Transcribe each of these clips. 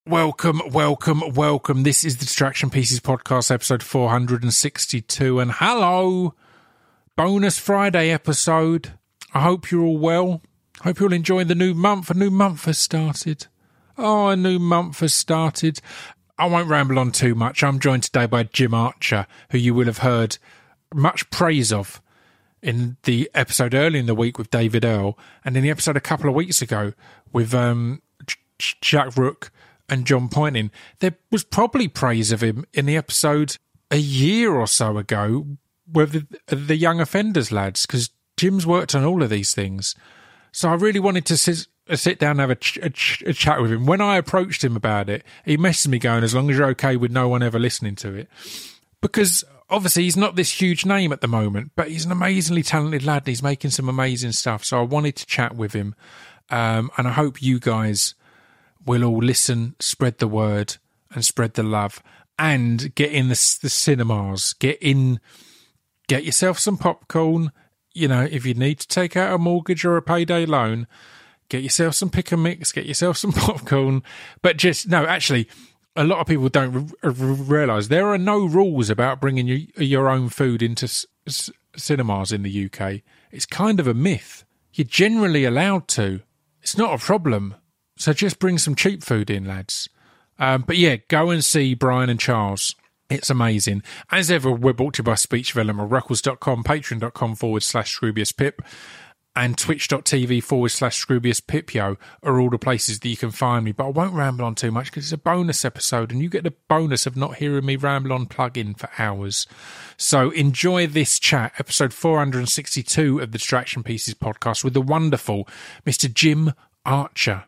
Welcome. This is the Distraction Pieces podcast, episode 462. And hello, bonus Friday episode. I hope you're all well. Hope you're all enjoying the new month. A new month has started. A new month has started. I won't ramble on too much. I'm joined today by Jim Archer, who you will have heard much praise of in the episode early in the week with David Earl, and in the episode a couple of weeks ago with Jack Rook and John Pointing. There was probably praise of him in the episode a year or so ago with the Young Offenders lads, because Jim's worked on all of these things. So I really wanted to sit down and have a chat with him. When I approached him about it, he messaged me going, as long as you're okay with no one ever listening to it. Because obviously he's not this huge name at the moment, but he's an amazingly talented lad and he's making some amazing stuff. So I wanted to chat with him. And I hope you guys will all listen, spread the word and spread the love, and get in the cinemas. Get yourself some popcorn. You know, if you need to take out a mortgage or a payday loan, get yourself some pick and mix, get yourself some popcorn. But actually, a lot of people don't realise there are no rules about bringing your own food into cinemas in the UK. It's kind of a myth. You're generally allowed to. It's not a problem. So just bring some cheap food in, lads. But yeah, go and see Brian and Charles. It's amazing. As ever, we're brought to you by Speech Development, Ruckles.com, patreon.com/ScroobiusPip, and twitch.tv/ScroobiusPipyo are all the places that you can find me. But I won't ramble on too much because it's a bonus episode and you get the bonus of not hearing me ramble on plug-in for hours. So enjoy this chat, episode 462 of the Distraction Pieces podcast with the wonderful Mr. Jim Archer.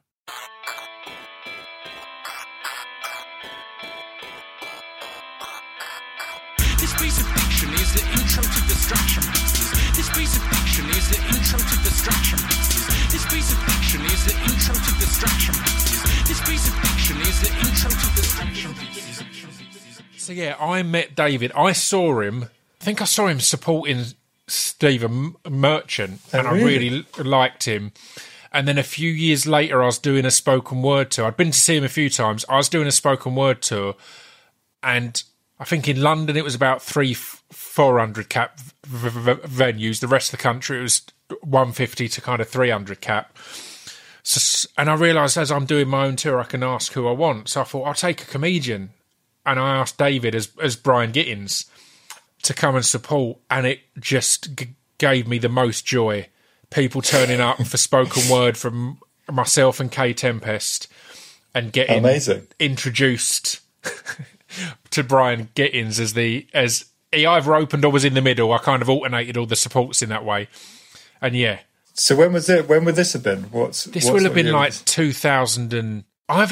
This piece of fiction is the intro to Distraction Pieces. This piece of fiction is the intro to Distraction Pieces. This piece of fiction is the intro to Distraction Pieces. This piece of fiction is the intro to Distraction Pieces. So yeah, I met David. I saw him. I think I saw him supporting Stephen Merchant, and I really liked him. And then a few years later, I was doing a spoken word tour. I'd been to see him a few times. I was doing a spoken word tour, and I think in London it was about 400 cap venues. The rest of the country it was 150 to kind of 300 cap. So, and I realised as I'm doing my own tour, I can ask who I want. So I thought I'll take a comedian, and I asked David as Brian Gittins to come and support, and it just gave me the most joy. People turning up for spoken word from myself and Kay Tempest, and getting introduced to Brian Gittins as he either opened or was in the middle. I kind of alternated all the supports in that way, and yeah. So when was it? When would this have been? This will have been like 2000 and either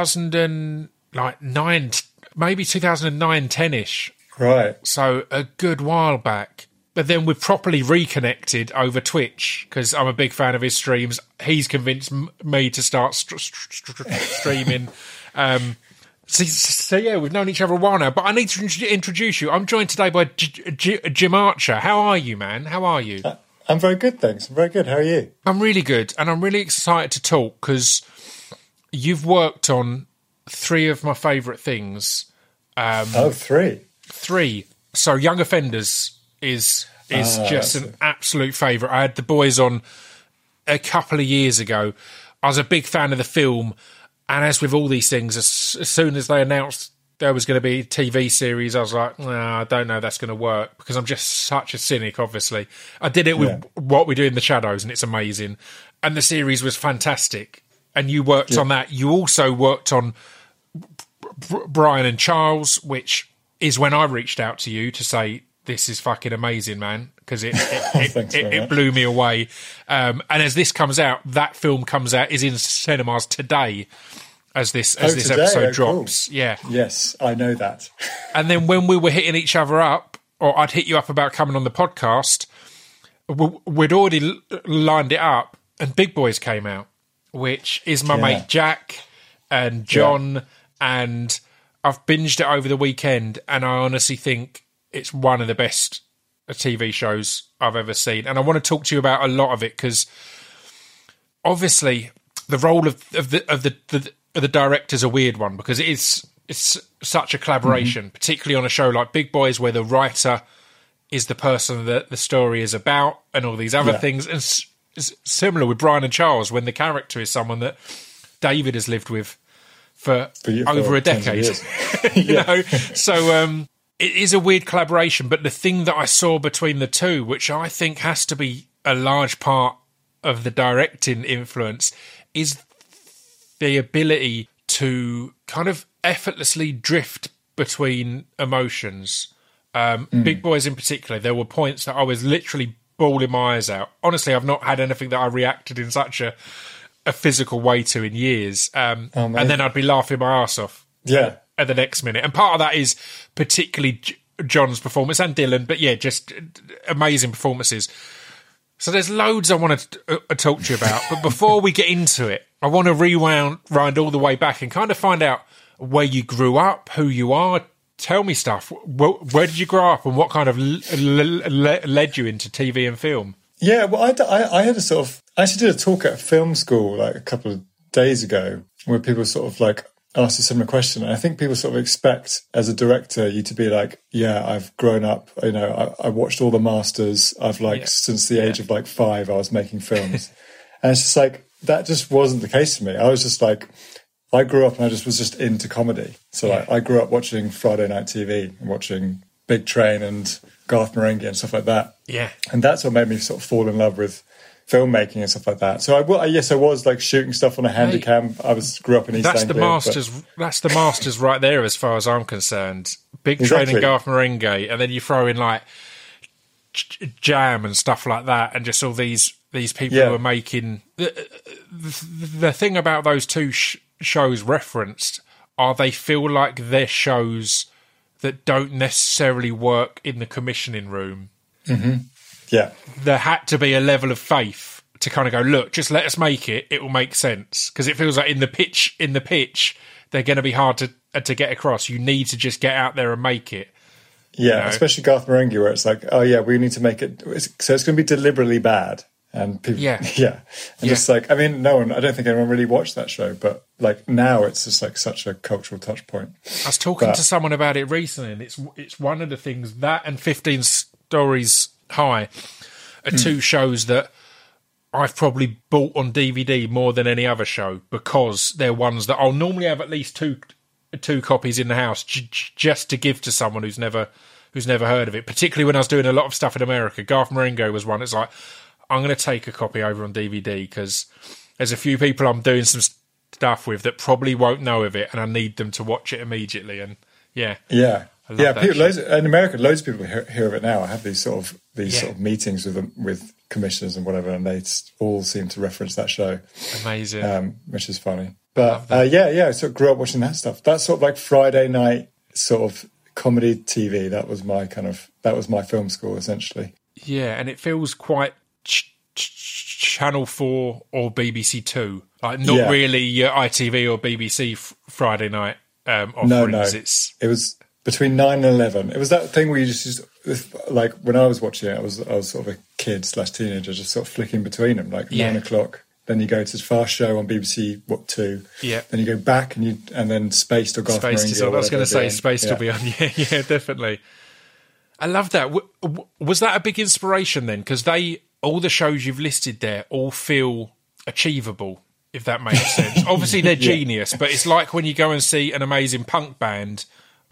2009, maybe 2009, 10ish. Right. So a good while back. But then we've properly reconnected over Twitch because I'm a big fan of his streams. He's convinced me to start streaming. So yeah, we've known each other a while now. But I need to introduce you. I'm joined today by Jim Archer. How are you, man? How are you? I'm very good, thanks. I'm very good. How are you? I'm really good. And I'm really excited to talk because you've worked on three of my favourite things. Three? Three. So Young Offenders is just an absolute favourite. I had the boys on a couple of years ago. I was a big fan of the film, and as with all these things, as soon as they announced there was going to be a TV series, I was like, I don't know if that's going to work, because I'm just such a cynic, obviously. I did it with What We Do in the Shadows, and it's amazing. And the series was fantastic. And you worked on that. You also worked on Brian and Charles, which is when I reached out to you to say, this is fucking amazing, man, because it blew me away. And as this comes out, that film comes out, is in cinemas today as this episode drops. Cool. Yeah. Yes, I know that. And then when we were hitting each other up, or I'd hit you up about coming on the podcast, we'd already lined it up, and Big Boys came out, which is my mate Jack and John, and I've binged it over the weekend, and I honestly think it's one of the best TV shows I've ever seen. And I want to talk to you about a lot of it, because obviously the role of the the director's a weird one because it's such a collaboration, particularly on a show like Big Boys, where the writer is the person that the story is about, and all these other things. And it's similar with Brian and Charles, when the character is someone that David has lived with for over a decade. you know, so it is a weird collaboration. But the thing that I saw between the two, which I think has to be a large part of the directing influence, is the ability to kind of effortlessly drift between emotions. Big Boys in particular, there were points that I was literally bawling my eyes out. Honestly, I've not had anything that I reacted in such a physical way to in years. And then I'd be laughing my arse off at the next minute. And part of that is particularly John's performance and Dylan, but yeah, just amazing performances. So there's loads I want to talk to you about. But before we get into it, I want to rewind all the way back and kind of find out where you grew up, who you are. Tell me stuff. Where did you grow up and what kind of led you into TV and film? Yeah, well, I had I actually did a talk at a film school like a couple of days ago where people sort of like asked a similar question. And I think people sort of expect as a director you to be like, yeah, I've grown up, you know, I watched all the masters. I've since the age of like 5, I was making films. And it's just like, that just wasn't the case for me. I was just like, I grew up and I was just into comedy. So I grew up watching Friday Night TV and watching Big Train and Garth Marenghi and stuff like that. Yeah. And that's what made me sort of fall in love with filmmaking and stuff like that. So I was like shooting stuff on a Handycam. Grew up in East Anglia. That's the masters right there as far as I'm concerned. Big Train and Garth Marenghi, and then you throw in like Jam and stuff like that, and just all these people who are making... The thing about those two shows referenced are they feel like they're shows that don't necessarily work in the commissioning room. Mm-hmm. Yeah. There had to be a level of faith to kind of go, look, just let us make it. It will make sense. Because it feels like in the pitch, they're going to be hard to get across. You need to just get out there and make it. Yeah, you know? Especially Garth Marenghi, where it's like, oh yeah, we need to make it. So it's going to be deliberately bad. And people, just like, I mean, I don't think anyone really watched that show, but like now it's just like such a cultural touch point. I was talking to someone about it recently, and it's one of the things, that and 15 Stories High are two shows that I've probably bought on DVD more than any other show, because they're ones that I'll normally have at least two copies in the house just to give to someone who's never heard of it. Particularly when I was doing a lot of stuff in America, Garth Marenghi was one. It's like, I'm going to take a copy over on DVD because there's a few people I'm doing some stuff with that probably won't know of it, and I need them to watch it immediately. And in America, loads of people hear of it now. I have these sort of meetings with commissioners and whatever, and they all seem to reference that show. Amazing, which is funny. But I sort of grew up watching that stuff. That's sort of like Friday night sort of comedy TV. That was my film school essentially. Yeah, and it feels quite Channel 4 or BBC 2, like not really your ITV or BBC Friday night offerings. No. It was between 9 and 11. It was that thing where you just like, when I was watching it, I was sort of a kid / teenager, just sort of flicking between them, like 9 o'clock. Then you go to the Fast Show on BBC 2. Yeah. Then you go back and then Spaced or Garth Marenghi. I was going to say Spaced will be on. Yeah, definitely. I love that. Was that a big inspiration then? Because all the shows you've listed there all feel achievable, if that makes sense. Obviously, they're genius, but it's like when you go and see an amazing punk band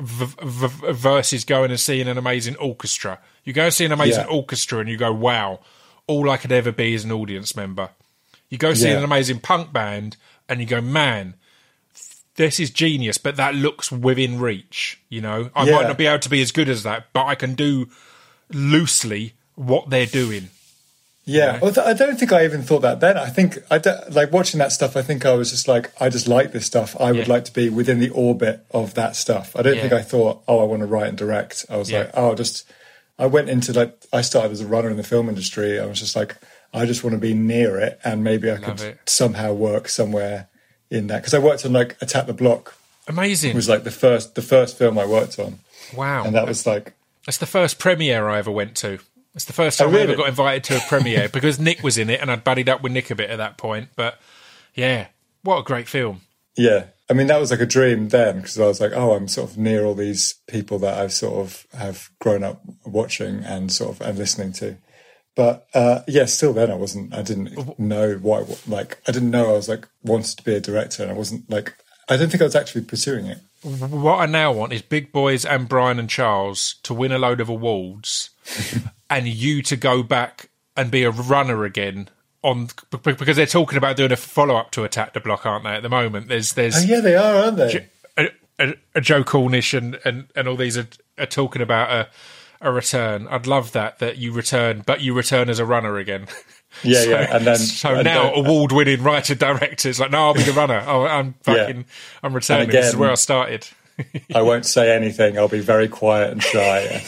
versus going and seeing an amazing orchestra. You go and see an amazing orchestra and you go, wow, all I could ever be is an audience member. You go see an amazing punk band and you go, man, this is genius, but that looks within reach. You know, I might not be able to be as good as that, but I can do loosely what they're doing. Yeah, well, I don't think I even thought that then. I think, like watching that stuff, I think I was just like, I just like this stuff. I would like to be within the orbit of that stuff. I don't think I thought, I want to write and direct. I was like, I went into I started as a runner in the film industry. I was just like, I just want to be near it, and maybe I could somehow work somewhere in that. Because I worked on like Attack the Block. Amazing. It was like the first film I worked on. Wow. And that was like... That's the first premiere I ever went to. It's the first time I ever got invited to a premiere because Nick was in it and I'd buddied up with Nick a bit at that point. But yeah, what a great film. Yeah. I mean, that was like a dream then, because I was like, oh, I'm sort of near all these people that I've sort of have grown up watching and sort of and listening to. But still then I didn't know I didn't know I was like wanted to be a director, and I wasn't like, I don't think I was actually pursuing it. What I now want is Big Boys and Brian and Charles to win a load of awards and you to go back and be a runner again because they're talking about doing a follow-up to Attack the Block, aren't they, at the moment? There's oh, yeah, they are, aren't they? Joe Cornish and all these are talking about a return. I'd love that you return, but you return as a runner again. Yeah, and then now award-winning writer-directors like, no, I'll be the runner. Oh, I'm returning. This is where I started. I won't say anything. I'll be very quiet and shy, and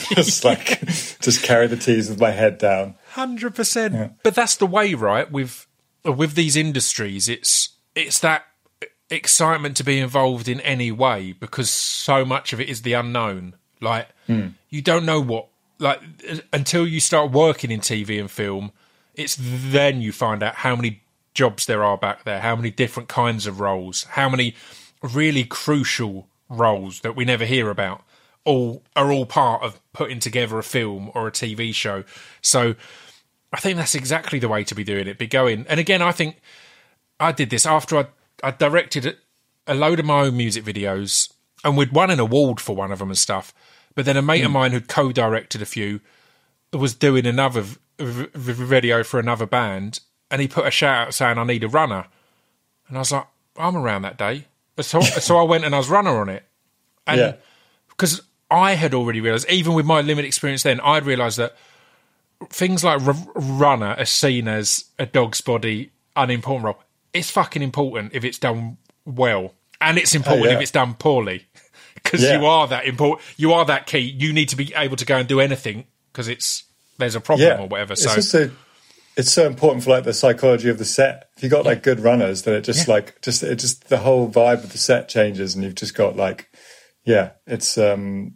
just carry the teas with my head down. 100%. Yeah. But that's the way, right? With these industries, it's that excitement to be involved in any way, because so much of it is the unknown. Like you don't know what, like, until you start working in TV and film. It's then you find out how many jobs there are back there, how many different kinds of roles, how many really crucial roles that we never hear about are all part of putting together a film or a TV show. So I think that's exactly the way to be doing it, be going. And again, I think I did this after I directed a load of my own music videos, and we'd won an award for one of them and stuff. But then a mate of mine who'd co-directed a few was doing another video for another band, and he put a shout out saying, I need a runner. And I was like, I'm around that day. So I went and I was runner on it. And because I had already realised, even with my limited experience then, I'd realised that things like runner are seen as a dog's body, unimportant role. It's fucking important if it's done well. And it's important if it's done poorly. Because you are that important. You are that key. You need to be able to go and do anything because there's a problem or whatever. So it's so important for like the psychology of the set. If you got like good runners, then it just the whole vibe of the set changes, and you've just got like, it's. I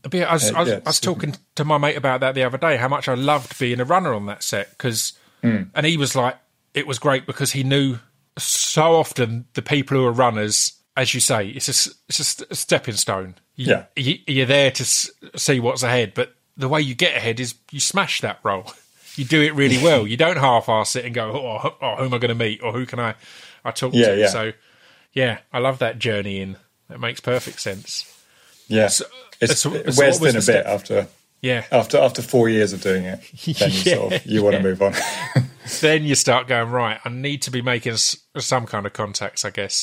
was talking to my mate about that the other day. How much I loved being a runner on that set and he was like, it was great because he knew so often the people who are runners, as you say, it's a stepping stone. You're there to see what's ahead, but the way you get ahead is you smash that role. You do it really well. You don't half-arse it and go, oh who am I going to meet, or who can I talk to? Yeah. So, I love that journey in. That makes perfect sense. Yeah, it wears thin a bit after 4 years of doing it. Then you want to move on. Then you start going, right, I need to be making some kind of contacts, I guess.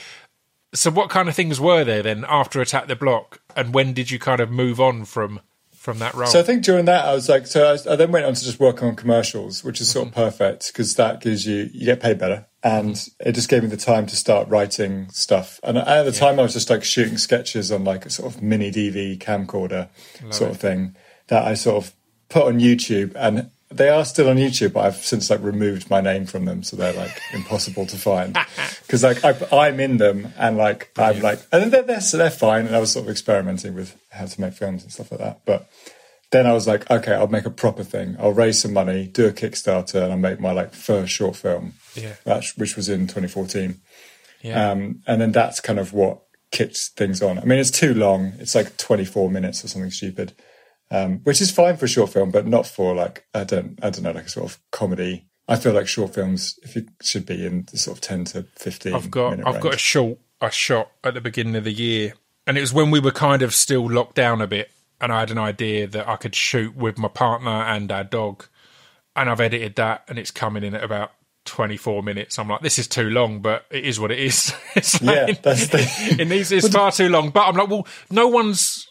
So what kind of things were there then after Attack the Block, and when did you kind of move on from that role? So I think during that I was like, I then went on to just work on commercials, which is sort of perfect because that gives you get paid better, and it just gave me the time to start writing stuff. And at the time I was just like shooting sketches on like a sort of mini DV camcorder of thing that I sort of put on YouTube, and they are still on YouTube, but I've since like removed my name from them, so they're like impossible to find because like I'm in them, and like I'm like, and they're fine. And I was sort of experimenting with how to make films and stuff like that. But then I was like, okay, I'll make a proper thing. I'll raise some money, do a Kickstarter, and I'll make my like first short film, which was in 2014. And then that's kind of what kicked things on. I mean, it's too long. It's like 24 minutes or something stupid. Which is fine for a short film, but not for like I don't know, like a sort of comedy. I feel like short films should be in the sort of 10 to 15. I've got a short I shot at the beginning of the year, and it was when we were kind of still locked down a bit, and I had an idea that I could shoot with my partner and our dog, and I've edited that, and it's coming in at about 24 minutes. I'm like, this is too long, but it is what it is. It's far too long. But I'm like, well, no one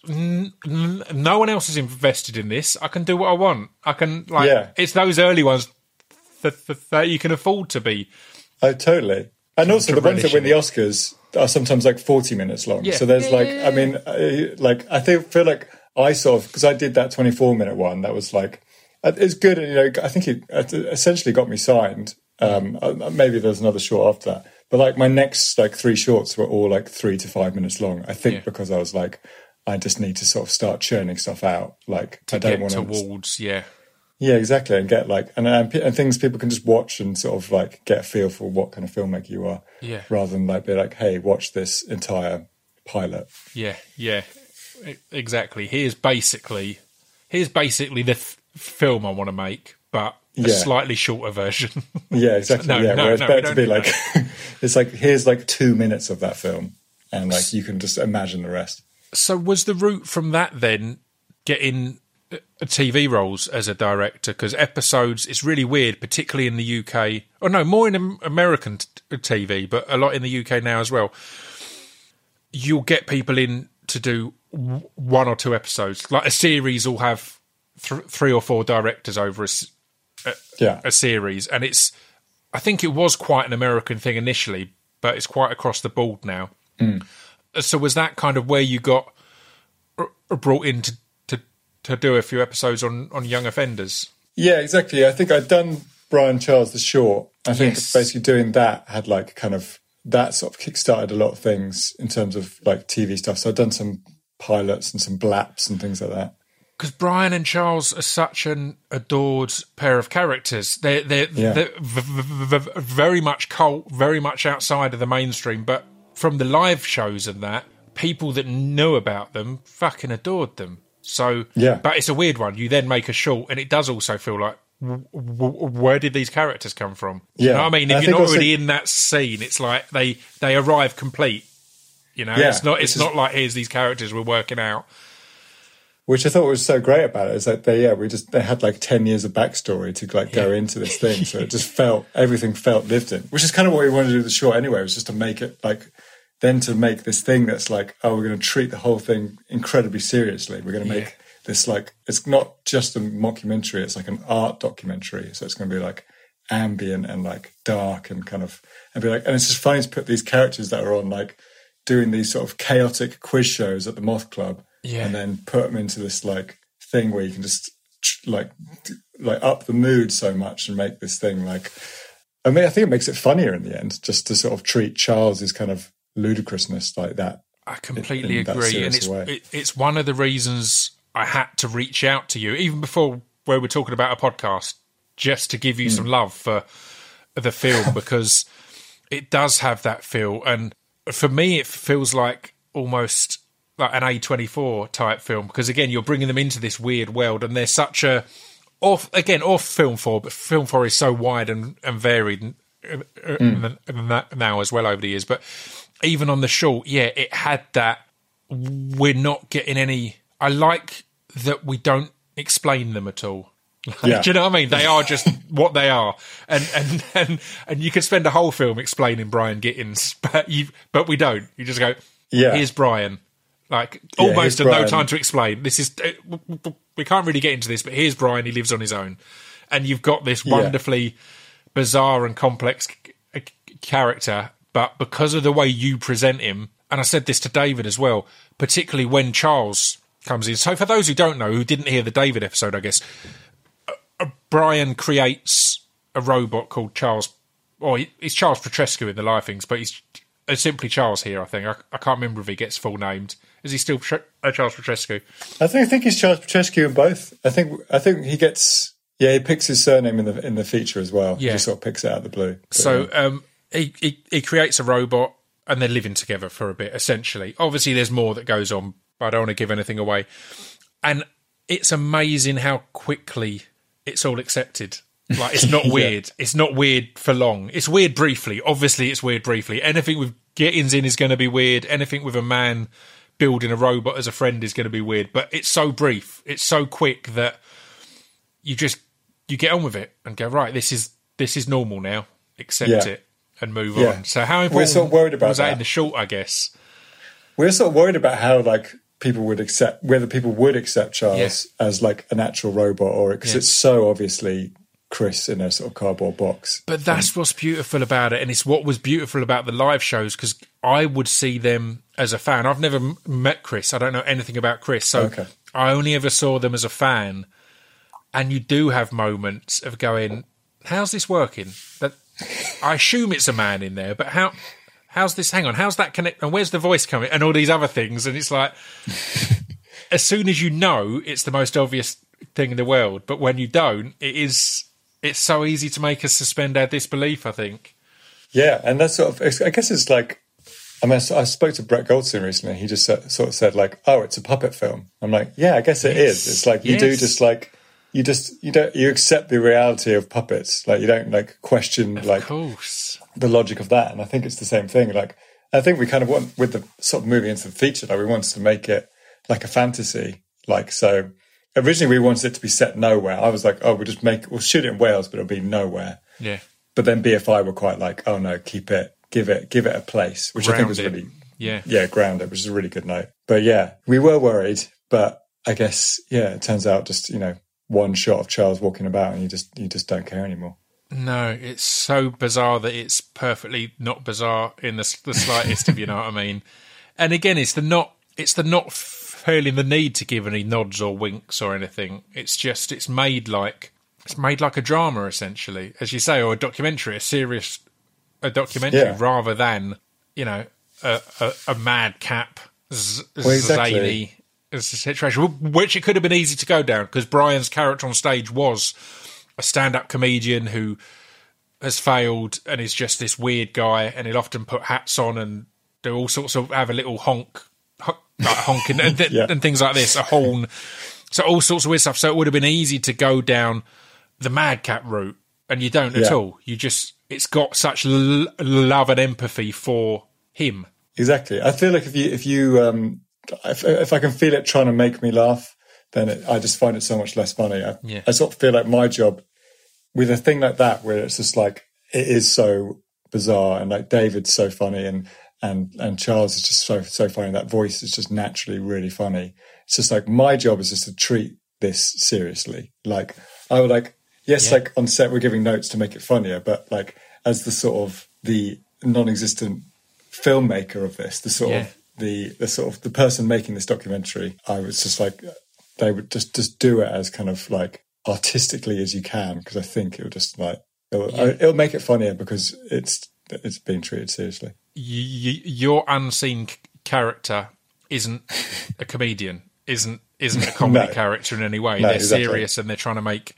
else is invested in this. I can do what I want. I can it's those early ones that you can afford to be. Oh, totally. And also the ones that win the Oscars are sometimes like 40 minutes long. So there's I mean, I feel like I sort of, because I did that 24-minute one, that was like, it's good. And, I think it essentially got me signed. Maybe there's another short after that, but like my next like 3 shorts were all like 3 to 5 minutes long. I think because I was like, I just need to sort of start churning stuff out. Like to I don't get want towards Yeah, exactly, and get like and things people can just watch and sort of like get a feel for what kind of filmmaker you are, Yeah. rather than like be like, hey, watch this entire pilot. Yeah, exactly. Here's basically the film I want to make, but a slightly shorter version. Yeah, exactly. Where it's better to be like, it's like here's like 2 minutes of that film, and like you can just imagine the rest. So was the route from that then getting TV roles as a director? Because episodes, it's really weird, particularly in the UK. Or no, more in American TV, but a lot in the UK now as well. You'll get people in to do 1 or 2 episodes. Like a series will have 3 or 4 directors over a series. And I think it was quite an American thing initially, but it's quite across the board now. So was that kind of where you got brought in to do a few episodes on Young Offenders? Yeah, exactly. I think I'd done Brian Charles the short. I think basically doing that had like kind of, that sort of kickstarted a lot of things in terms of like TV stuff. So I'd done some pilots and some blaps and things like that. Because Brian and Charles are such an adored pair of characters. They're very much cult, very much outside of the mainstream. But from the live shows and that, people that knew about them fucking adored them. So, but it's a weird one. You then make a short, and it does also feel like, where did these characters come from? Yeah. You know what I mean? If you're not already in that scene, it's like they arrive complete. You know, it's not like here's these characters we're working out. Which I thought was so great about it is that they had like 10 years of backstory to like go into this thing, so it just everything felt lived in. Which is kind of what we wanted to do with the short anyway. Was just to make it like. Then to make this thing that's like, oh, we're going to treat the whole thing incredibly seriously. We're going to make this like, it's not just a mockumentary, it's like an art documentary. So it's going to be like ambient and like dark and kind of, and be like, and it's just funny to put these characters that are on like doing these sort of chaotic quiz shows at the Moth Club and then put them into this like thing where you can just like up the mood so much and make this thing like, I mean, I think it makes it funnier in the end, just to sort of treat Charles's kind of ludicrousness like that. I completely agree, and it's one of the reasons I had to reach out to you even before where we're talking about a podcast, just to give you some love for the film, because it does have that feel, and for me it feels like almost like an A24 type film, because again you're bringing them into this weird world, and they're such a off Film 4, but Film 4 is so wide and varied now as well over the years, but even on the short, it had that. We're not getting any. I like that we don't explain them at all. Do you know what I mean? They are just what they are, and you could spend a whole film explaining Brian Gittins, but we don't. You just go, here's Brian. Like almost at no time to explain. This is we can't really get into this, but here's Brian. He lives on his own, and you've got this wonderfully bizarre and complex character. But because of the way you present him, and I said this to David as well, particularly when Charles comes in. So for those who don't know, who didn't hear the David episode, I guess, Brian creates a robot called Charles, or he's Charles Petrescu in the live things, but he's simply Charles here, I think. I can't remember if he gets full named. Is he still Charles Petrescu? I think he's Charles Petrescu in both. I think he gets... Yeah, he picks his surname in the feature as well. Yeah. He just sort of picks it out of the blue. But, so... He creates a robot and they're living together for a bit, essentially. Obviously, there's more that goes on, but I don't want to give anything away. And it's amazing how quickly it's all accepted. Like, it's not weird. It's not weird for long. It's weird briefly. Obviously, it's weird briefly. Anything with Gittins in is going to be weird. Anything with a man building a robot as a friend is going to be weird. But it's so brief. It's so quick that you get on with it and go, right, this is normal now. Accept it. And move on. So how important sort of worried about was that in the short, I guess? We're sort of worried about how like whether people would accept Charles as like an actual robot, or because it's so obviously Chris in a sort of cardboard box. But that's what's beautiful about it, and it's what was beautiful about the live shows, because I would see them as a fan. I've never met Chris. I don't know anything about Chris, so I only ever saw them as a fan. And you do have moments of going, how's this working? I assume it's a man in there, but how's this? Hang on, how's that connect? And where's the voice coming? And all these other things, and it's like, as soon as you know, it's the most obvious thing in the world. But when you don't, it's so easy to make us suspend our disbelief, I think. Yeah, and that's sort of, I guess it's like, I mean, I spoke to Brett Goldstein recently. He just sort of said like, "Oh, it's a puppet film." I'm like, "Yeah, I guess it is." It's like you do just like you accept the reality of puppets. Like you don't like question Of like course. the logic of that. And I think it's the same thing. Like I think we kind of want with the sort of moving into the feature, like we wanted to make it like a fantasy. Like so, originally we wanted it to be set nowhere. I was like, "Oh, we'll shoot it in Wales, but it'll be nowhere." Yeah. But then BFI were quite like, "Oh no, keep it. Give it a place," which I think was really, grounded, which is a really good note. But yeah, we were worried, but I guess, it turns out just, one shot of Charles walking about and you just don't care anymore. No, it's so bizarre that it's perfectly not bizarre in the slightest, if you know what I mean. And again, it's the not feeling the need to give any nods or winks or anything. It's just, it's made like a drama, essentially, as you say, or a documentary, a documentary rather than, a madcap, zany situation, which it could have been easy to go down because Brian's character on stage was a stand-up comedian who has failed and is just this weird guy, and he'll often put hats on and do all sorts of, have a little honking and things like this, a horn, so all sorts of weird stuff. So it would have been easy to go down the madcap route, and you don't at all. You just, it's got such love and empathy for him. Exactly. I feel like if I can feel it trying to make me laugh, then I just find it so much less funny. I sort of feel like my job with a thing like that, where it's just like, it is so bizarre, and like David's so funny, and Charles is just so funny. That voice is just naturally really funny. It's just like, my job is just to treat this seriously. Like I would like, like on set we're giving notes to make it funnier, but like as the sort of the non-existent filmmaker of this, the sort of the person making this documentary, I was just like, they would just do it as kind of like artistically as you can, because I think it'll just like it'll make it funnier because it's being treated seriously. Your unseen character isn't a comedian, isn't a comedy character in any way. They're serious and they're trying to make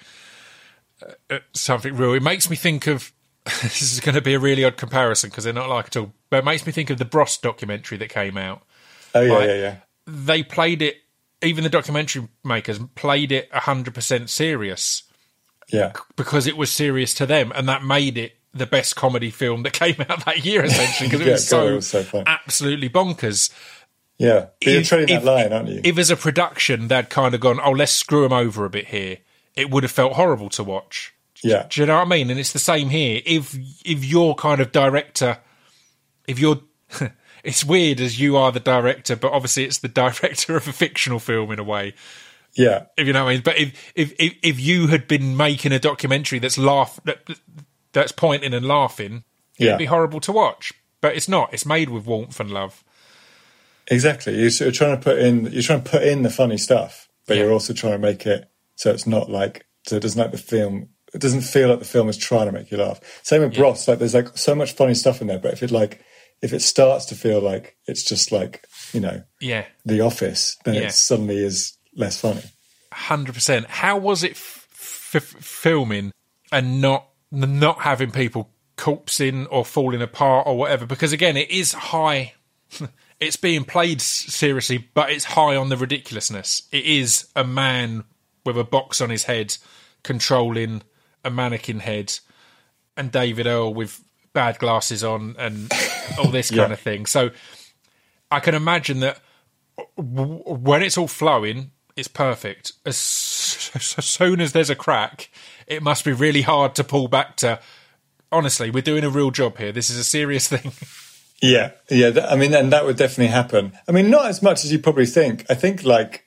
something real. It makes me think of, this is going to be a really odd comparison because they're not like at all, but it makes me think of the Bros documentary that came out. Oh, yeah. They played it, even the documentary makers played it 100% serious. Yeah. Because it was serious to them, and that made it the best comedy film that came out that year, essentially, because it was so fun. Absolutely bonkers. Yeah. But you're treading that line, aren't you? If as a production they'd kind of gone, let's screw them over a bit here, it would have felt horrible to watch. Yeah. Do you know what I mean? And it's the same here. If you're kind of director, if you're... it's weird as you are the director, but obviously it's the director of a fictional film in a way. Yeah. If you know what I mean. But if you had been making a documentary that's pointing and laughing, it'd be horrible to watch. But it's not. It's made with warmth and love. Exactly. You're trying to put in the funny stuff, but you're also trying to make it so it's not like, so it doesn't like the film. It doesn't feel like the film is trying to make you laugh. Same with Bros. Like there's like so much funny stuff in there, but if it starts to feel like it's just like, The Office, then it suddenly is less funny. 100%. How was it filming and not having people corpsing or falling apart or whatever? Because again, it is high. It's being played seriously, but it's high on the ridiculousness. It is a man with a box on his head controlling a mannequin head, and David Earl with bad glasses on and all this kind of thing. So I can imagine that when it's all flowing, it's perfect. As soon as there's a crack, it must be really hard to pull back to, honestly, we're doing a real job here. This is a serious thing. Yeah. I mean, and that would definitely happen. I mean, not as much as you probably think. I think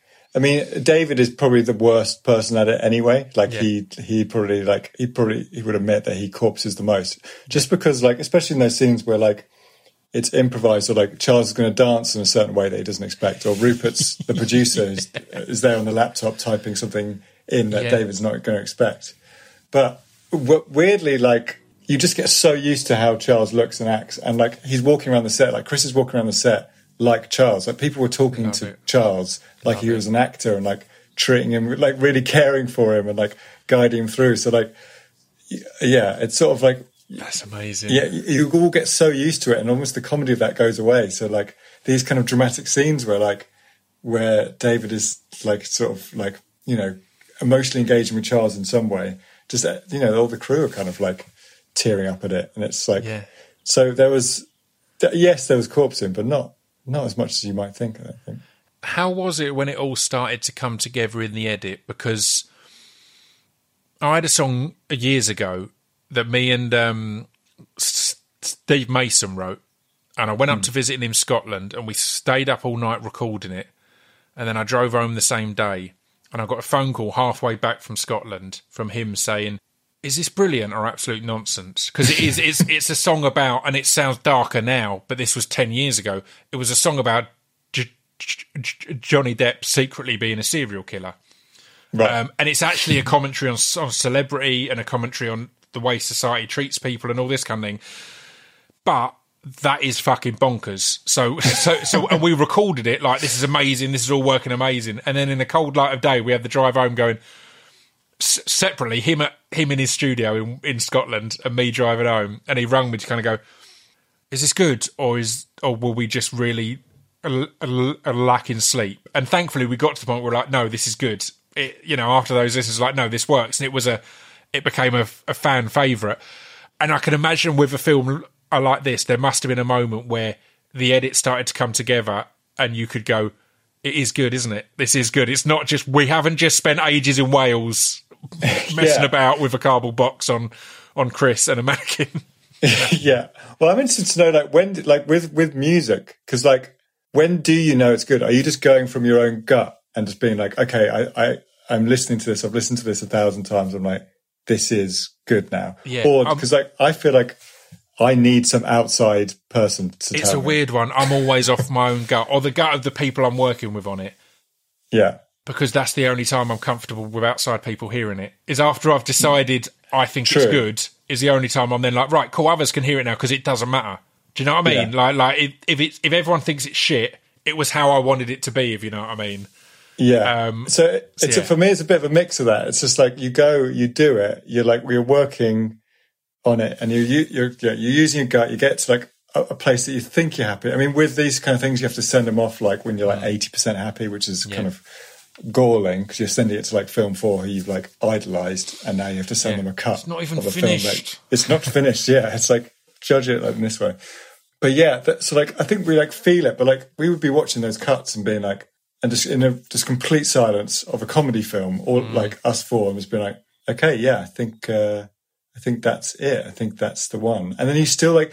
David is probably the worst person at it anyway. Like he probably would admit that he corpses the most, just because like, especially in those scenes where like it's improvised, or like Charles is going to dance in a certain way that he doesn't expect, or Rupert's the producer is there on the laptop typing something in that David's not going to expect. But weirdly, like you just get so used to how Charles looks and acts, and like he's walking around the set, like Chris is walking around the set like Charles. Like people were talking to Charles like he was an actor and like treating him, like really caring for him and like guiding him through. So like, yeah, it's sort of like, that's amazing. Yeah, you all get so used to it, and almost the comedy of that goes away. So like these kind of dramatic scenes where David is like sort of like, you know, emotionally engaging with Charles in some way, just, you know, all the crew are kind of like tearing up at it, and it's like, so there was corpsing, but not as much as you might think, I think. How was it when it all started to come together in the edit? Because I had a song years ago that me and Steve Mason wrote, and I went up to visit him in Scotland, and we stayed up all night recording it, and then I drove home the same day, and I got a phone call halfway back from Scotland from him saying, is this brilliant or absolute nonsense? Because it's a song about, and it sounds darker now, but this was 10 years ago, it was a song about Johnny Depp secretly being a serial killer. Right. And it's actually a commentary on celebrity and a commentary on the way society treats people and all this kind of thing. But that is fucking bonkers. So and we recorded it like, this is amazing, this is all working amazing. And then in the cold light of day, we had the drive home going, separately, him in his studio in Scotland and me driving home. And he rang me to kind of go, is this good? Or will we just really lack in sleep? And thankfully we got to the point where we're like, no, this is good. It, you know, after those, this is like, no, this works. And it became a fan favourite. And I can imagine with a film like this, there must have been a moment where the edit started to come together and you could go, it is good, isn't it? This is good. It's not just, we haven't just spent ages in Wales messing about with a cardboard box on Chris and a mannequin. Yeah. Well, I'm interested to know, like, when, like with music, because like, when do you know it's good? Are you just going from your own gut and just being like, okay, I'm listening to this. I've listened to this 1,000 times. I'm like, this is good now. Yeah. Or because like, I feel like I need some outside person to tell me. It's a weird one. I'm always off my own gut, or the gut of the people I'm working with on it. Yeah. Because that's the only time I'm comfortable with outside people hearing it. Is after I've decided I think it's good, is the only time I'm then like, right, cool, others can hear it now because it doesn't matter. Do you know what I mean? Yeah. Like if everyone thinks it's shit, it was how I wanted it to be, if you know what I mean. Yeah. So for me, it's a bit of a mix of that. It's just like you go, you do it. You're like, we're working on it, and you're using your gut. You get to like a place that you think you're happy. I mean, with these kind of things, you have to send them off like when you're like 80% happy, which is kind of galling because you're sending it to like Film 4 who you've like idolized, and now you have to send them a cut. It's not even of a finished. Film, like, it's not finished. Yeah, it's like judge it like in this way. But yeah, so like I think we like feel it, but like we would be watching those cuts and being like, and just in a just complete silence of a comedy film, or like us four, and just being like, okay, yeah, I think that's it. I think that's the one. And then you still like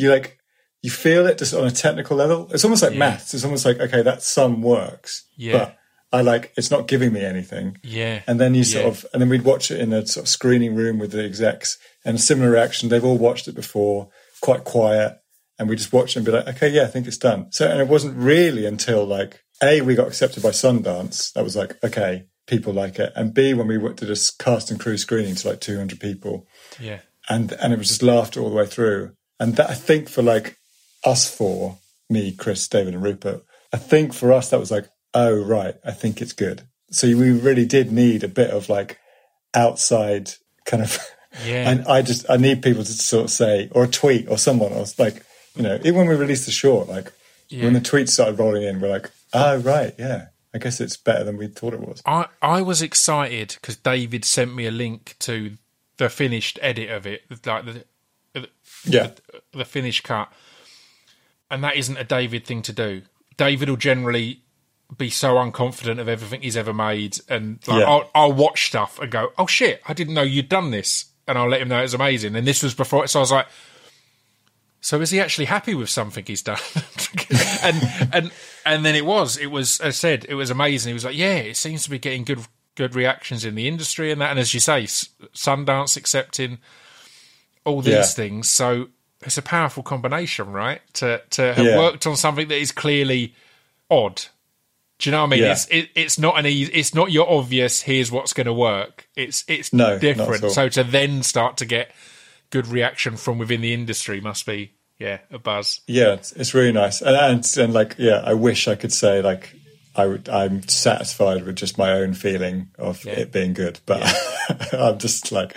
you feel it just on a technical level. It's almost like maths. It's almost like, okay, that sum works. Yeah. But it's not giving me anything. Yeah. And then you sort of, and then we'd watch it in a sort of screening room with the execs, and a similar reaction. They've all watched it before, quite quiet. And we just watch it and be like, okay, yeah, I think it's done. So, and it wasn't really until like, A, we got accepted by Sundance. That was like, okay, people like it. And B, when we did a cast and crew screening to like 200 people. Yeah. And it was just laughter all the way through. And that, I think for like us four, me, Chris, David and Rupert, I think for us that was like, oh, right, I think it's good. So we really did need a bit of like outside kind of, and I need people to sort of say, or a tweet or someone else, like, you know, even when we released the short, like when the tweets started rolling in, we're like, oh, right, yeah, I guess it's better than we thought it was. I was excited because David sent me a link to the finished edit of it, like the finished cut. And that isn't a David thing to do. David will generally be so unconfident of everything he's ever made. And like, I'll watch stuff and go, oh, shit, I didn't know you'd done this. And I'll let him know it's amazing. And this was before, so I was like, so is he actually happy with something he's done? and then it was, as I said, it was amazing. He was like, yeah, it seems to be getting good reactions in the industry and that. And as you say, Sundance accepting all these things. So it's a powerful combination, right? To have worked on something that is clearly odd. Do you know what I mean? Yeah. It's not it's not your obvious, here's what's going to work. It's different. So to then start to get good reaction from within the industry must be a buzz. Yeah, it's really nice. And like, I wish I could say like I'm satisfied with just my own feeling of it being good. But I'm just like,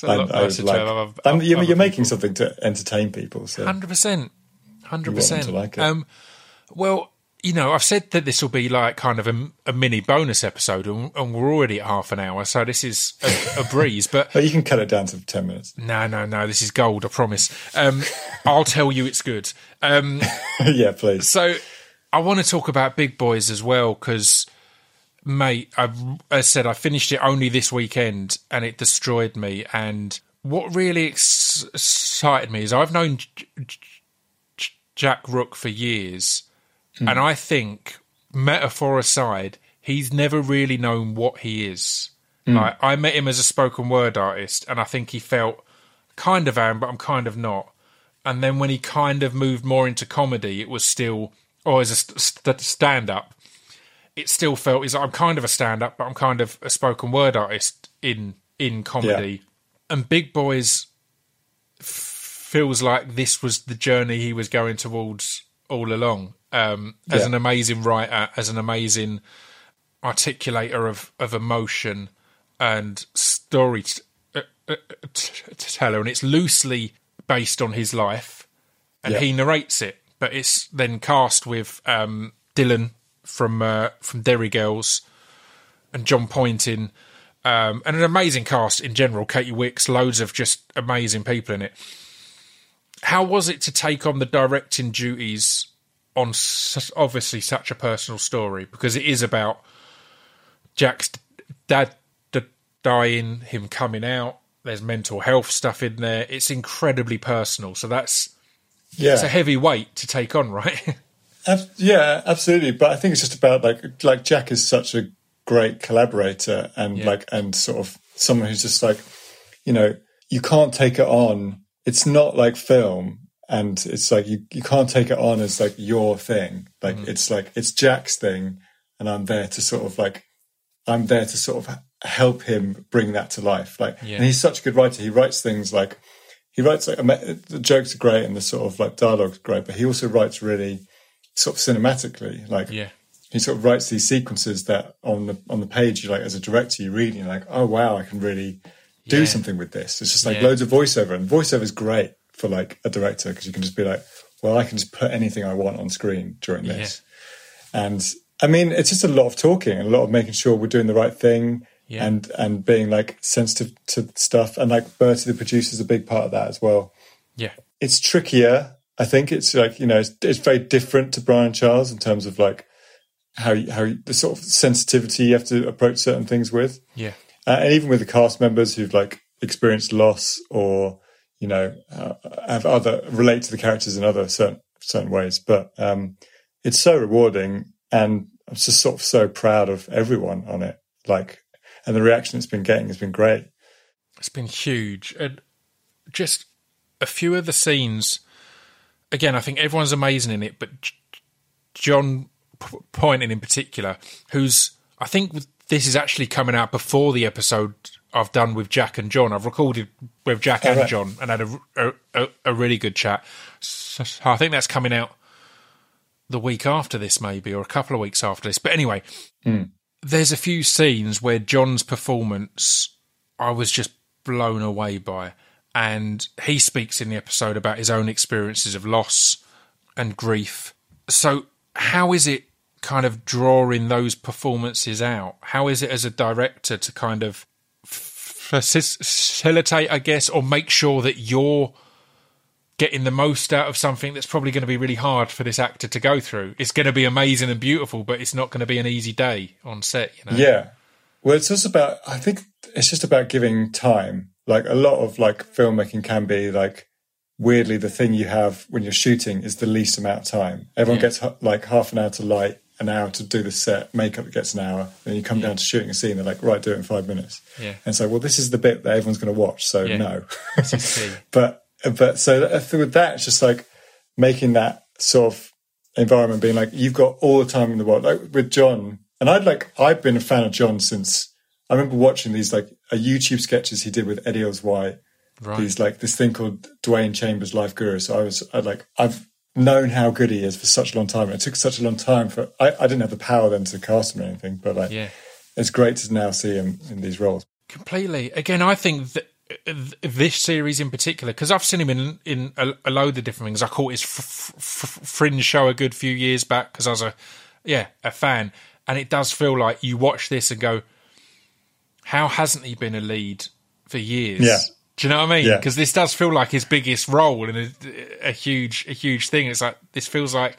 you're making something to entertain people. So 100%. 100%. To like it. Well, you know, I've said that this will be like kind of a mini bonus episode, and we're already at half an hour, so this is a breeze. But you can cut it down to 10 minutes. No, this is gold, I promise. I'll tell you it's good. Yeah, please. So I want to talk about Big Boys as well, because, mate, I said I finished it only this weekend, and it destroyed me. And what really excited me is I've known Jack Rook for years. And I think, metaphor aside, he's never really known what he is. Like, I met him as a spoken word artist, and I think he felt kind of am, but I'm kind of not. And then when he kind of moved more into comedy, it was still, or as a stand-up, it still felt, is I'm kind of a stand-up, but I'm kind of a spoken word artist in comedy. Yeah. And Big Boys feels like this was the journey he was going towards all along. As an amazing writer, as an amazing articulator of emotion and storyteller, and it's loosely based on his life, and he narrates it, but it's then cast with Dylan from Derry Girls and John Poynting, and an amazing cast in general. Katie Wicks, loads of just amazing people in it. How was it to take on the directing duties on obviously such a personal story, because it is about Jack's dad dying, him coming out, there's mental health stuff in there, it's incredibly personal, so it's a heavy weight to take on, right? Yeah, absolutely. But I think it's just about like Jack is such a great collaborator and and sort of someone who's just like, you know, you can't take it on. It's not like film. And it's like, you can't take it on as like your thing. Like, it's like, it's Jack's thing. And I'm there to sort of help him bring that to life. Like, and he's such a good writer. He writes things like, the jokes are great and the sort of like dialogue's great, but he also writes really sort of cinematically. Like, he sort of writes these sequences that on the page, you like, as a director, you read and you're like, oh wow, I can really do something with this. It's just like loads of voiceover, and voiceover is great for like a director, because you can just be like, well, I can just put anything I want on screen during this. And I mean, it's just a lot of talking and a lot of making sure we're doing the right thing and being like sensitive to stuff. And like Bertie, the producer, is a big part of that as well. Yeah. It's trickier. I think it's like, you know, it's very different to Brian Charles in terms of like how the sort of sensitivity you have to approach certain things with. Yeah. And even with the cast members who've like experienced loss or, you know, relate to the characters in other certain ways. But it's so rewarding, and I'm just sort of so proud of everyone on it. Like, and the reaction it's been getting has been great. It's been huge. And just a few of the scenes, again, I think everyone's amazing in it, but John Poynting in particular, who's, I think this is actually coming out before the episode I've done with Jack and John. I've recorded with Jack and John and had a really good chat. So I think that's coming out the week after this, maybe, or a couple of weeks after this. But anyway, there's a few scenes where John's performance I was just blown away by. And he speaks in the episode about his own experiences of loss and grief. So how is it kind of drawing those performances out? How is it as a director to kind of facilitate, I guess, or make sure that you're getting the most out of something that's probably going to be really hard for this actor to go through? It's going to be amazing and beautiful, but it's not going to be an easy day on set, you know? Yeah. Well, it's just about, I think it's just about giving time. Like, a lot of like filmmaking can be like, weirdly, the thing you have when you're shooting is the least amount of time. Everyone gets like half an hour to light, an hour to do the set, makeup gets an hour, then you come down to shooting a scene, they're like, right, do it in 5 minutes. Yeah. And so, well, this is the bit that everyone's going to watch, so no. but so with that, it's just like making that sort of environment, being like, you've got all the time in the world. Like with John, and I've been a fan of John since, I remember watching these like YouTube sketches he did with Eddie Oswald. Right. He's like this thing called Dwayne Chambers Life Guru. So I've known how good he is for such a long time. It took such a long time for I didn't have the power then to cast him or anything, but like it's great to now see him in these roles. Completely. Again, I think that this series in particular, because I've seen him in a load of different things. I caught his Fringe show a good few years back because I was a fan, and it does feel like you watch this and go, how hasn't he been a lead for years? Yeah. Do you know what I mean? Yeah. Because this does feel like his biggest role and a huge thing. It's like, this feels like,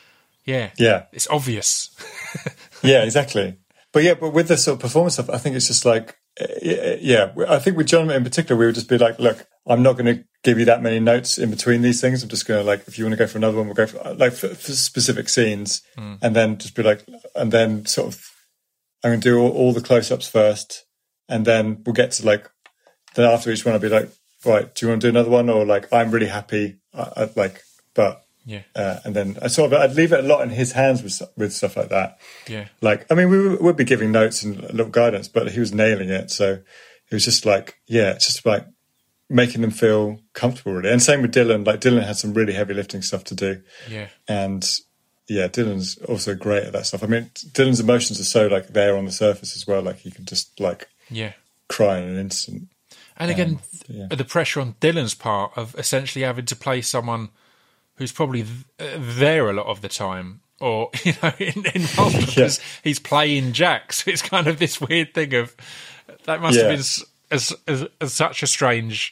it's obvious. Yeah, exactly. But with the sort of performance stuff, I think it's just like, I think with John in particular, we would just be like, look, I'm not going to give you that many notes in between these things. I'm just going to, like, if you want to go for another one, we'll go for, like, for specific scenes, and then just be like, and then sort of, I'm going to do all the close-ups first, and then we'll get to, like, then after each one, I'll be like, right, do you want to do another one? Or like, I'm really happy, and then I'd leave it a lot in his hands with stuff like that. Yeah. Like, I mean, we would be giving notes and a little guidance, but he was nailing it. So it was just like, it's just like making them feel comfortable, really. And same with Dylan. Like, Dylan had some really heavy lifting stuff to do. Yeah. And Dylan's also great at that stuff. I mean, Dylan's emotions are so like there on the surface as well. Like, he can just like cry in an instant. And again, the pressure on Dylan's part of essentially having to play someone who's probably there a lot of the time, or involved because he's playing Jack. So it's kind of this weird thing of that must have been as such a strange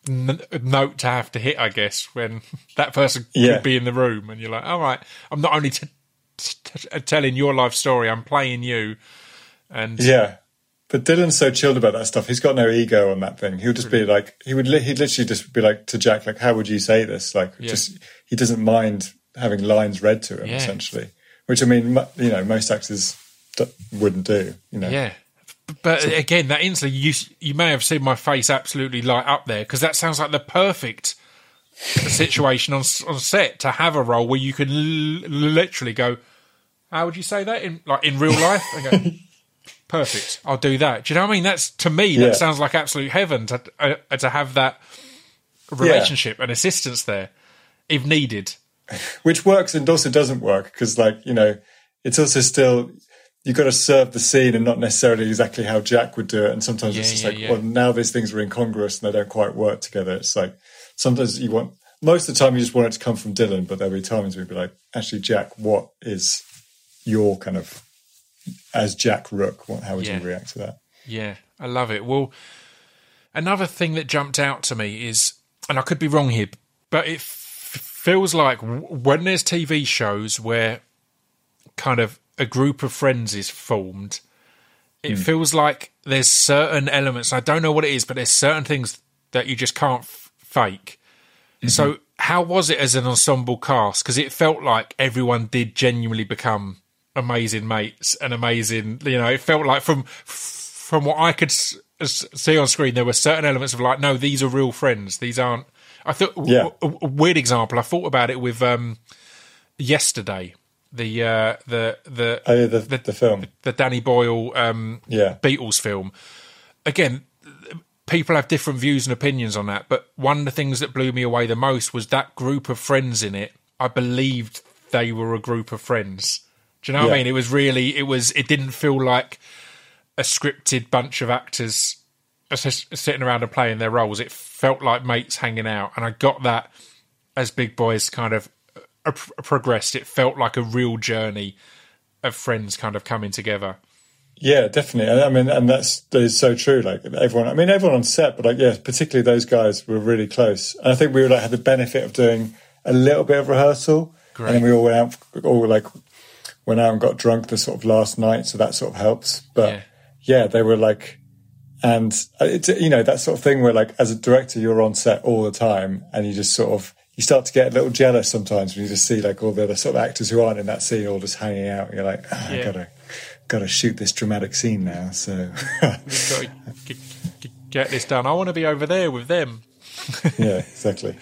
note to have to hit, I guess, when that person could be in the room, and you're like, all right, I'm not only telling your life story, I'm playing you, and But Dylan's so chilled about that stuff. He's got no ego on that thing. He would just be like, he'd literally just be like to Jack, like, how would you say this? Like, just, he doesn't mind having lines read to him, essentially. Which, I mean, most actors wouldn't do, Yeah. But again, that instantly, you may have seen my face absolutely light up there, because that sounds like the perfect situation on set to have a role where you can literally go, how would you say that in real life? And go, perfect, I'll do that. Do you know what I mean? That's, to me, that sounds like absolute heaven to have that relationship and assistance there, if needed. Which works and also doesn't work, because, like, it's also still, you've got to serve the scene and not necessarily exactly how Jack would do it. And sometimes it's just well, now these things are incongruous and they don't quite work together. It's like, sometimes most of the time you just want it to come from Dylan, but there'll be times we'd be like, actually, Jack, what is your kind of, as Jack Rook, how would you react to that? Yeah, I love it. Well, another thing that jumped out to me is, and I could be wrong here, but it feels like when there's TV shows where kind of a group of friends is formed, it feels like there's certain elements, I don't know what it is, but there's certain things that you just can't fake. Mm-hmm. So how was it as an ensemble cast? Because it felt like everyone did genuinely become amazing mates and amazing, it felt like from what I could see on screen, there were certain elements of like, no, these are real friends. These aren't. I thought a weird example. I thought about it with Yesterday, the film, the Danny Boyle Beatles film. Again, people have different views and opinions on that, but one of the things that blew me away the most was that group of friends in it. I believed they were a group of friends. Do you know what I mean? It was really, it didn't feel like a scripted bunch of actors sitting around and playing their roles. It felt like mates hanging out. And I got that as Big Boys kind of progressed. It felt like a real journey of friends kind of coming together. Yeah, definitely. I mean, and that is so true. Like everyone on set, but particularly those guys were really close. And I think we had the benefit of doing a little bit of rehearsal. Great. And then we all went out and got drunk the sort of last night, so that sort of helps. But they were like, and it's, that sort of thing where, like, as a director, you're on set all the time, and you just sort of, you start to get a little jealous sometimes when you just see like all the other sort of actors who aren't in that scene all just hanging out. And you're like, I gotta shoot this dramatic scene now. So we've got to get this done. I want to be over there with them. Yeah, exactly.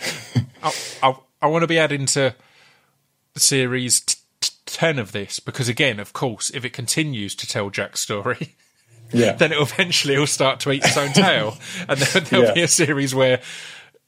I want to be adding to the series 10 of this, because again, of course, if it continues to tell Jack's story, then it'll start to eat its own tail, and there'll be a series where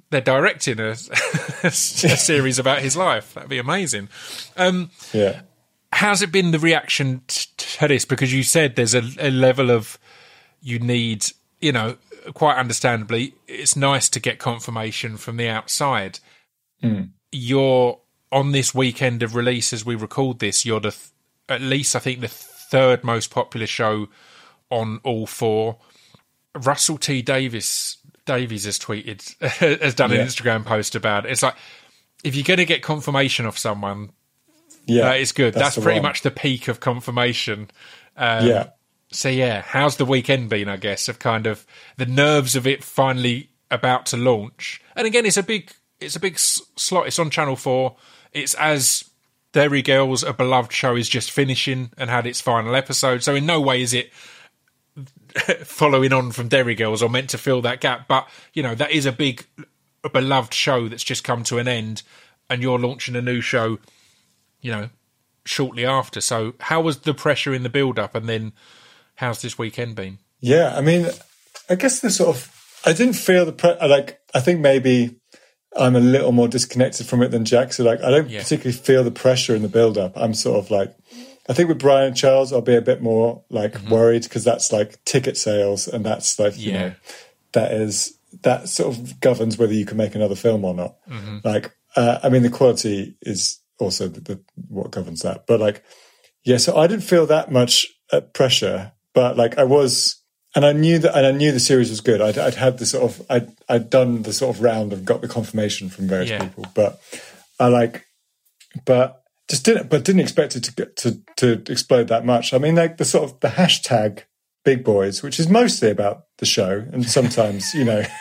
they're directing a series about his life. That'd be amazing. Yeah. How's it been, the reaction to this? Because you said there's a level of, you need, you know, quite understandably, it's nice to get confirmation from the outside. You're on this weekend of release as we record this, you're at least I think the third most popular show on all four. Russell T Davies has tweeted, has done an Instagram post about it. It's like, if you're going to get confirmation off someone, that is good. That's pretty much the peak of confirmation. So yeah, how's the weekend been, I guess, of kind of the nerves of it finally about to launch? And again, it's a big slot. It's on Channel 4. It's as Derry Girls, a beloved show, is just finishing and had its final episode. So in no way is it following on from Derry Girls or meant to fill that gap. But, you know, that is a beloved show that's just come to an end, and you're launching a new show, you know, shortly after. So how was the pressure in the build-up, and then how's this weekend been? Yeah, I mean, I guess I didn't feel I think maybe I'm a little more disconnected from it than Jack. So like, I don't particularly feel the pressure in the build-up. I'm sort of like, I think with Brian and Charles, I'll be a bit more like worried, because that's like ticket sales, and that's like, you know, that sort of governs whether you can make another film or not. Like, I mean, the quality is also what governs that. But like, yeah, so I didn't feel that much pressure, but like I was, and I knew the series was good. I'd had the sort of, I'd done the sort of round and got the confirmation from various people, but didn't expect it to explode that much. I mean, like the sort of the hashtag Big Boys, which is mostly about the show, and sometimes, you know,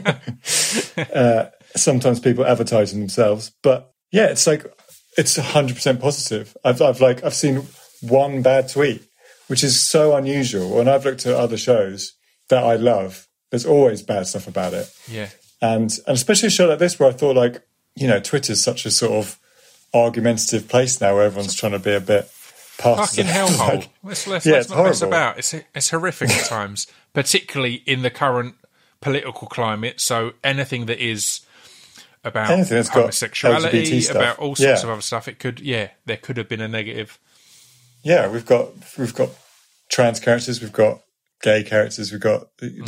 sometimes people advertising themselves, but yeah, it's like, it's 100% positive. I've seen one bad tweet, which is so unusual. And I've looked at other shows that I love, there's always bad stuff about it. Yeah. And especially a show like this, where I thought, like, you know, Twitter's such a sort of argumentative place now, where everyone's trying to be a bit past. Fucking hellhole. Let's not mess about. It's horrific at times, particularly in the current political climate. So anything that is about homosexuality, about all sorts of other stuff, there could have been a negative. Yeah, we've got trans characters, we've got gay characters, we've got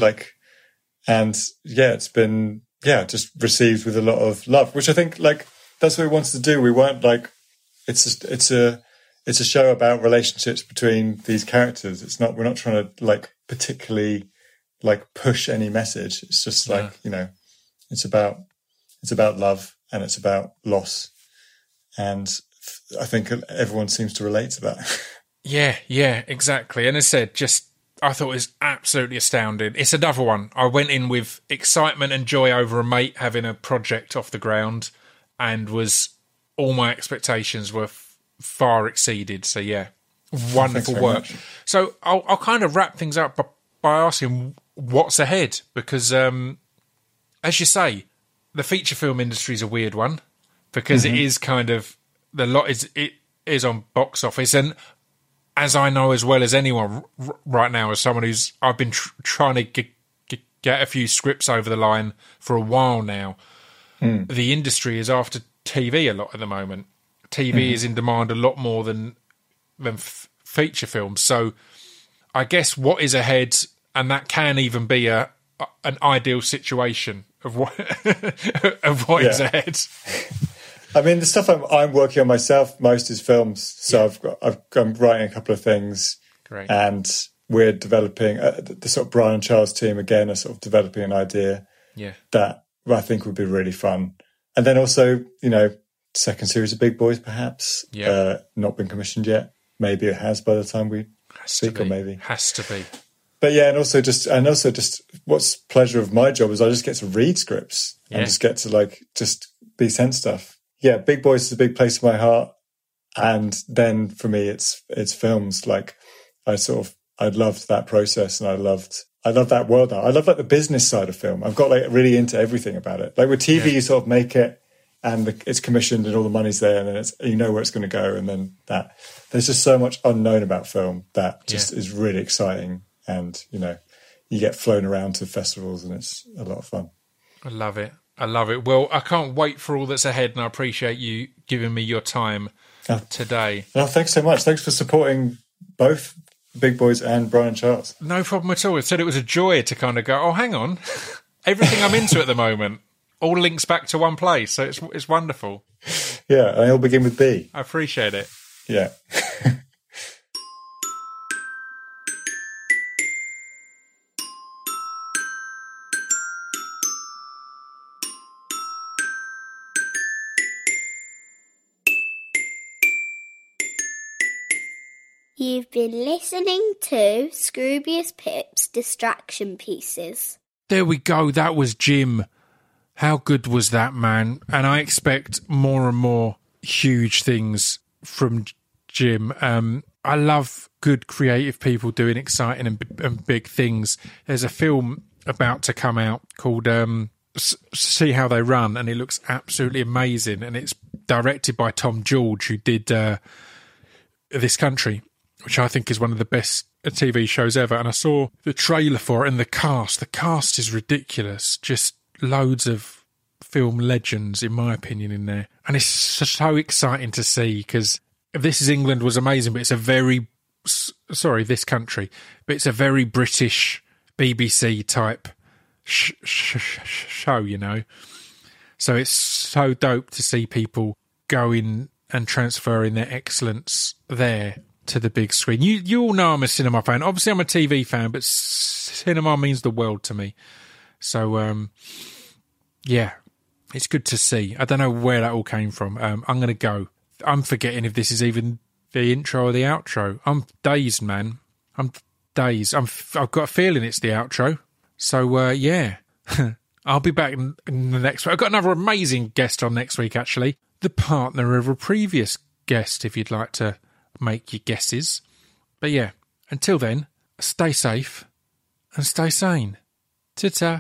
it's been just received with a lot of love, which I think, like, that's what we wanted to do. We weren't like, it's a show about relationships between these characters. We're not trying to like particularly like push any message. It's just like, you know, it's about love, and it's about loss. And I think everyone seems to relate to that. Yeah, exactly. And as I said, I thought it was absolutely astounding. It's another one. I went in with excitement and joy over a mate having a project off the ground, and all my expectations were far exceeded. So yeah, wonderful work. Much. So I'll kind of wrap things up by asking what's ahead, because as you say, the feature film industry is a weird one, because it is kind of, it is on box office, and as I know as well as anyone right now, as someone I've been trying to get a few scripts over the line for a while now. The industry is after TV a lot at the moment. TV is in demand a lot more than feature films. So I guess what is ahead, and that can even be an ideal situation of what is ahead. I mean, the stuff I'm working on myself most is films. So I'm writing a couple of things. Great. And we're developing the sort of Brian and Charles team again are sort of developing an idea that I think would be really fun. And then also, you know, second series of Big Boys, perhaps. Not been commissioned yet. Maybe it has by the time we speak, or maybe has to be. But yeah, and also just what's pleasure of my job is I just get to read scripts and just get to just be sent stuff. Yeah, Big Boys is a big place in my heart. And then for me, it's films. Like I loved that process, and I love that world now. I love like the business side of film. I've got like really into everything about it. Like with TV, you sort of make it, and it's commissioned, and all the money's there, and then you know where it's going to go, and then there's just so much unknown about film that just is really exciting, and you know, you get flown around to festivals, and it's a lot of fun. I love it. I love it. Well, I can't wait for all that's ahead, and I appreciate you giving me your time today. Well, thanks so much. Thanks for supporting both Big Boys and Brian Charles. No problem at all. I said it was a joy to kind of go, oh, hang on. Everything I'm into at the moment all links back to one place, so it's wonderful. Yeah, and it'll begin with B. I appreciate it. Yeah. You've been listening to Scroobius Pip's Distraction Pieces. There we go. That was Jim. How good was that, man? And I expect more and more huge things from Jim. I love good creative people doing exciting and big things. There's a film about to come out called See How They Run, and it looks absolutely amazing. And it's directed by Tom George, who did This Country, which I think is one of the best TV shows ever. And I saw the trailer for it, and the cast is ridiculous. Just loads of film legends, in my opinion, in there. And it's so exciting to see, because This Is England was amazing, but it's a very... This Country. But it's a very British BBC type show, you know. So it's so dope to see people going and transferring their excellence there to the big screen. You all know I'm a cinema fan. Obviously, I'm a TV fan, but cinema means the world to me. So, yeah, it's good to see. I don't know where that all came from. I'm going to go. I'm forgetting if this is even the intro or the outro. I'm dazed, man. I'm dazed. I've got a feeling it's the outro. So, yeah, I'll be back in the next week. I've got another amazing guest on next week, actually. The partner of a previous guest, if you'd like to make your guesses. But yeah, until then, stay safe and stay sane. Ta-ta.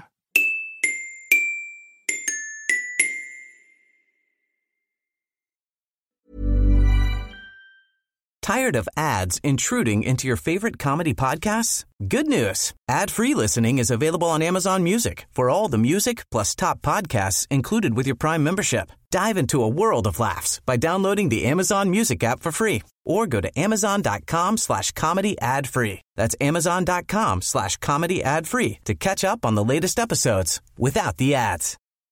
Tired of ads intruding into your favorite comedy podcasts? Good news. Ad-free listening is available on Amazon Music for all the music plus top podcasts included with your Prime membership. Dive into a world of laughs by downloading the Amazon Music app for free or go to amazon.com/comedy ad-free. That's amazon.com/comedy ad-free to catch up on the latest episodes without the ads.